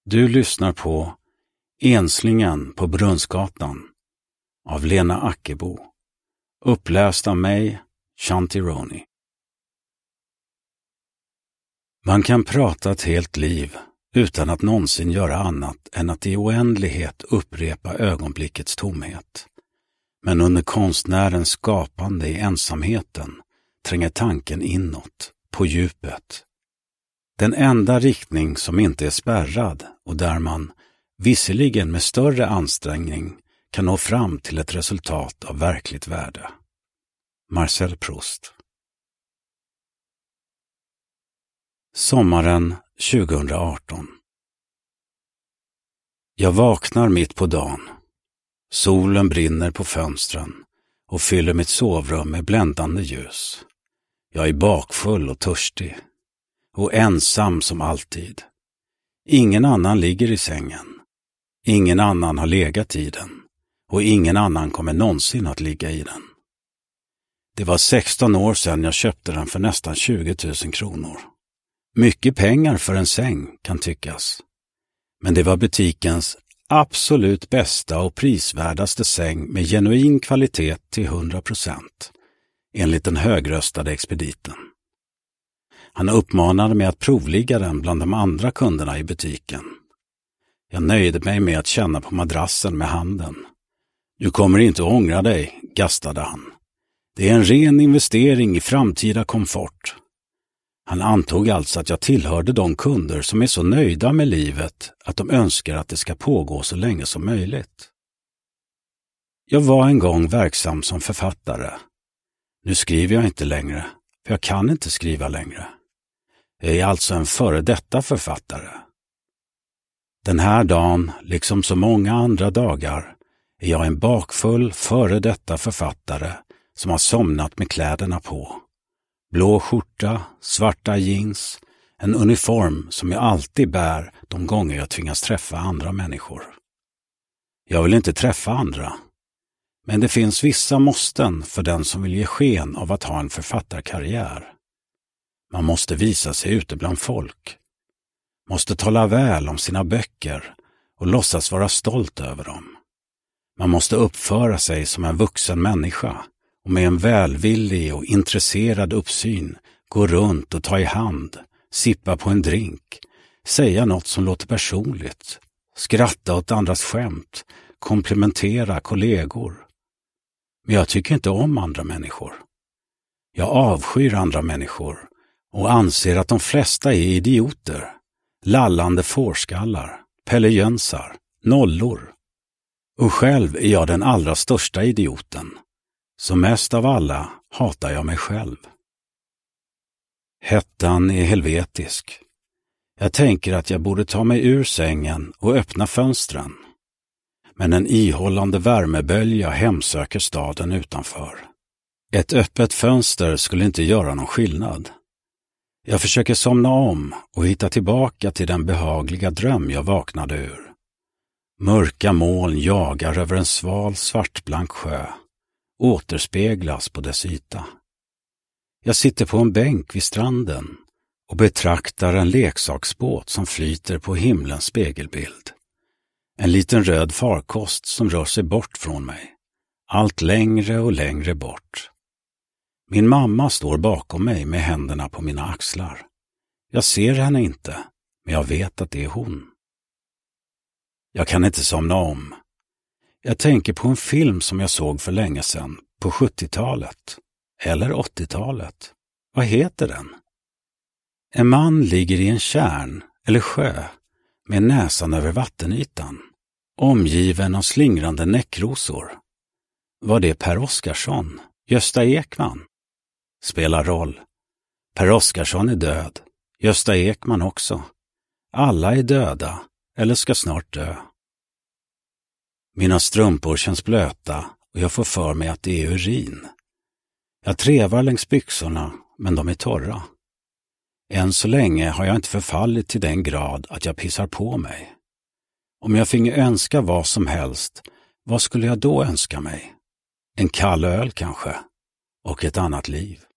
Du lyssnar på Enslingen på Brunnsgatan av Lena Ackebo. Uppläst av mig, Shanti Roney. Man kan prata ett helt liv utan att någonsin göra annat än att i oändlighet upprepa ögonblickets tomhet. Men under konstnärens skapande i ensamheten tränger tanken inåt, på djupet. Den enda riktning som inte är spärrad och där man, visserligen med större ansträngning, kan nå fram till ett resultat av verkligt värde. Marcel Proust. Sommaren 2018. Jag vaknar mitt på dagen. Solen brinner på fönstren och fyller mitt sovrum med bländande ljus. Jag är bakfull och törstig. Och ensam som alltid. Ingen annan ligger i sängen. Ingen annan har legat i den. Och ingen annan kommer någonsin att ligga i den. Det var 16 år sedan jag köpte den för nästan 20 000 kronor. Mycket pengar för en säng kan tyckas. Men det var butikens absolut bästa och prisvärdaste säng med genuin kvalitet till 100%. Enligt den högröstade expediten. Han uppmanade mig att provligga den bland de andra kunderna i butiken. Jag nöjde mig med att känna på madrassen med handen. Du kommer inte att ångra dig, gastade han. Det är en ren investering i framtida komfort. Han antog alltså att jag tillhörde de kunder som är så nöjda med livet att de önskar att det ska pågå så länge som möjligt. Jag var en gång verksam som författare. Nu skriver jag inte längre, för jag kan inte skriva längre. Jag är alltså en före detta författare. Den här dagen, liksom så många andra dagar, är jag en bakfull före detta författare som har somnat med kläderna på. Blå skjorta, svarta jeans, en uniform som jag alltid bär de gånger jag tvingas träffa andra människor. Jag vill inte träffa andra, men det finns vissa måsten för den som vill ge sken av att ha en författarkarriär. Man måste visa sig ute bland folk. Måste tala väl om sina böcker och låtsas vara stolt över dem. Man måste uppföra sig som en vuxen människa och med en välvillig och intresserad uppsyn gå runt och ta i hand, sippa på en drink, säga något som låter personligt, skratta åt andras skämt, komplimentera kollegor. Men jag tycker inte om andra människor. Jag avskyr andra människor och anser att de flesta är idioter, lallande fårskallar, pellejönsar, nollor. Och själv är jag den allra största idioten. Så mest av alla hatar jag mig själv. Hettan är helvetisk. Jag tänker att jag borde ta mig ur sängen och öppna fönstren. Men en ihållande värmebölja hemsöker staden utanför. Ett öppet fönster skulle inte göra någon skillnad. Jag försöker somna om och hitta tillbaka till den behagliga dröm jag vaknade ur. Mörka moln jagar över en sval svartblank sjö, återspeglas på dess yta. Jag sitter på en bänk vid stranden och betraktar en leksaksbåt som flyter på himlens spegelbild. En liten röd farkost som rör sig bort från mig, allt längre och längre bort. Min mamma står bakom mig med händerna på mina axlar. Jag ser henne inte, men jag vet att det är hon. Jag kan inte somna om. Jag tänker på en film som jag såg för länge sedan, på 70-talet. Eller 80-talet. Vad heter den? En man ligger i en tjärn, eller sjö, med näsan över vattenytan, omgiven av slingrande näckrosor. Var det Per Oscarsson? Gösta Ekman? Spelar roll. Per Oscarsson är död. Gösta Ekman också. Alla är döda, eller ska snart dö. Mina strumpor känns blöta och jag får för mig att det är urin. Jag trevar längs byxorna, men de är torra. Än så länge har jag inte förfallit till den grad att jag pissar på mig. Om jag finge önska vad som helst, vad skulle jag då önska mig? En kall öl kanske, och ett annat liv.